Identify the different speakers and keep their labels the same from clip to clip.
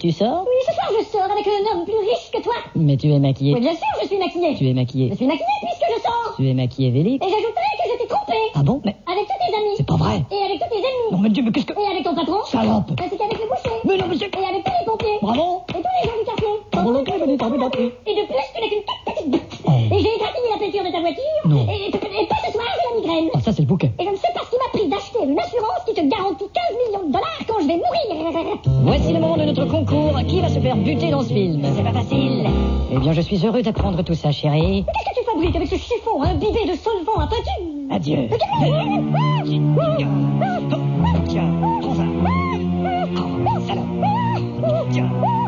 Speaker 1: tu sors?
Speaker 2: Oui, ce soir je sors avec un homme plus riche que toi.
Speaker 1: Mais tu es maquillée.
Speaker 2: Oui, bien sûr, je suis maquillée.
Speaker 1: Tu es maquillée.
Speaker 2: Je suis maquillée puisque je sors.
Speaker 1: Tu es machiavélique.
Speaker 2: Et j'ajouterai que je t'ai trompé.
Speaker 1: Ah bon? Mais
Speaker 2: Avec tous tes amis.
Speaker 1: c'est pas vrai.
Speaker 2: Et avec tous tes ennemis.
Speaker 1: Non mais Dieu, mais qu'est-ce que...
Speaker 2: Et avec ton patron.
Speaker 1: Salope.
Speaker 2: Ainsi qu'avec le boucher.
Speaker 1: Mais non, monsieur.
Speaker 2: Et avec tous les pompiers.
Speaker 1: Bravo.
Speaker 2: Et tous les gens du quartier. Et de plus, tu n'es qu'une toute petite bête. Et j'ai égratigné la peinture de ta voiture.
Speaker 1: Non.
Speaker 2: Et toi, ce soir, j'ai la migraine.
Speaker 1: Ah, ça c'est le bouquet.
Speaker 2: Et je ne sais pas ce qui m'a pris d'acheter une assurance qui te garantit 15 millions de dollars quand je vais mourir.
Speaker 1: Voici le moment de notre concours. Qui va se faire buter dans ce film?
Speaker 2: C'est pas facile.
Speaker 1: Eh bien, je suis heureux d'apprendre tout ça, chérie.
Speaker 2: Mais qu'est-ce que tu fabriques avec ce chiffon imbibé de solvant à peinture?
Speaker 1: Adieu. Tiens, prends ça. Oh, salope. Tiens.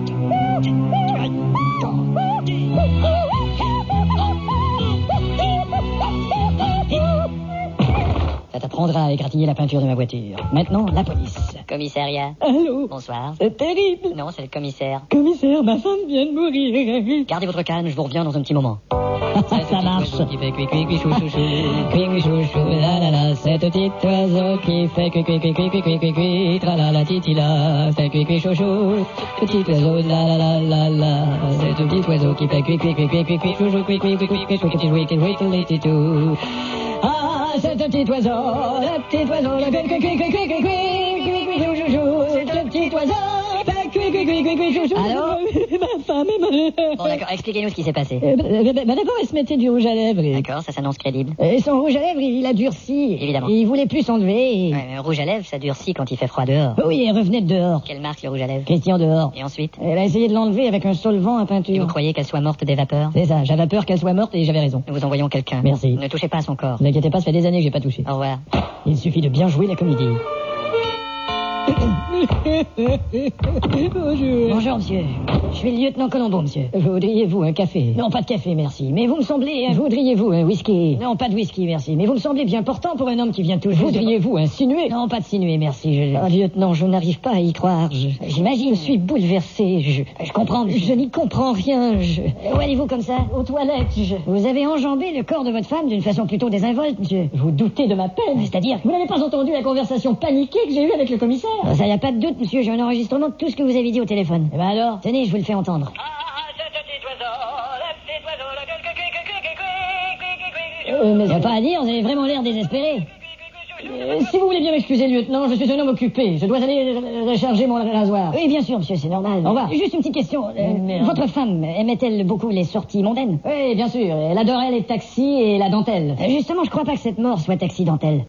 Speaker 1: Ça t'apprendra à égratigner la peinture de ma voiture. Maintenant, la police.
Speaker 3: Commissariat.
Speaker 1: Allô?
Speaker 3: Bonsoir.
Speaker 1: C'est terrible.
Speaker 3: Non, c'est le commissaire.
Speaker 1: Commissaire, ma femme vient de mourir.
Speaker 3: Gardez votre calme, je vous reviens dans un petit moment.
Speaker 1: Ça marche.
Speaker 3: Qui fait cui cui cui chou chou chou.
Speaker 1: Cui cui chou chou, la la la, c'est un petit oiseau qui fait cui cui cui cui cui cui cui cui, tra la la titi la, fait cui cui chou chou. Petit oiseau, la la la la la, c'est un petit oiseau qui fait cui cui cui cui cui cui chou chou cui cui cui cui cui chou cui cui cui cui cui tout. Ah, c'est un petit oiseau, le petit oiseau, le cui cui cui cui cui cui cui cui cui chou chou, c'est un petit oiseau. Allô? Ma femme est morte.
Speaker 3: Bon, d'accord, expliquez-nous ce qui s'est passé.
Speaker 1: D'abord, elle se mettait du rouge à lèvres.
Speaker 3: D'accord, ça s'annonce crédible.
Speaker 1: Et son rouge à lèvres, il a durci.
Speaker 3: Évidemment.
Speaker 1: Il voulait plus s'enlever.
Speaker 3: Ouais, mais un rouge à lèvres, ça durcit quand il fait froid dehors.
Speaker 1: Oui, elle revenait de dehors.
Speaker 3: Quelle marque le rouge à lèvres?
Speaker 1: Christian dehors.
Speaker 3: Et ensuite?
Speaker 1: Elle a essayé de l'enlever avec un solvant à
Speaker 3: Et
Speaker 1: peinture.
Speaker 3: vous croyez qu'elle soit morte des vapeurs?
Speaker 1: C'est ça, j'avais peur qu'elle soit morte et j'avais raison.
Speaker 3: Nous vous envoyons quelqu'un.
Speaker 1: Merci.
Speaker 3: Ne touchez pas à son corps.
Speaker 1: Ne vous inquiétez pas, ça fait des années que j'ai pas touché.
Speaker 3: Au revoir.
Speaker 1: Il suffit de bien jouer la comédie. Bonjour. Bonjour, monsieur. Je suis le lieutenant Colombo, monsieur. Voudriez-vous un café? Non, pas de café, merci. Mais vous me semblez... Voudriez-vous un whisky? Non, pas de whisky, merci. Mais vous me semblez bien portant pour un homme qui vient tout juste... Voudriez-vous un sinué? Non, pas de sinué, merci. Lieutenant, je n'arrive pas à y croire. J'imagine. Je suis bouleversé. Je comprends, monsieur. Je n'y comprends rien. Où allez-vous comme ça? Aux toilettes. Vous avez enjambé le corps de votre femme d'une façon plutôt désinvolte, monsieur. Vous doutez de ma peine? C'est-à-dire? Vous n'avez pas entendu la conversation paniquée que j'ai eue avec le commissaire? Ça, y a pas de doute, monsieur. J'ai un enregistrement de tout ce que vous avez dit au téléphone. Eh ben alors, tenez, je vous le fais entendre. Mais ça n'a pas à dire, vous avez vraiment l'air désespéré. Si vous voulez bien m'excuser, lieutenant, je suis un homme occupé. Je dois aller recharger mon rasoir. Oui, bien sûr, monsieur, c'est normal. Au revoir. Juste une petite question. Votre femme aimait-elle beaucoup les sorties mondaines? Oui, bien sûr. Elle adorait les taxis et la dentelle. Justement, je crois pas que cette mort soit accidentelle.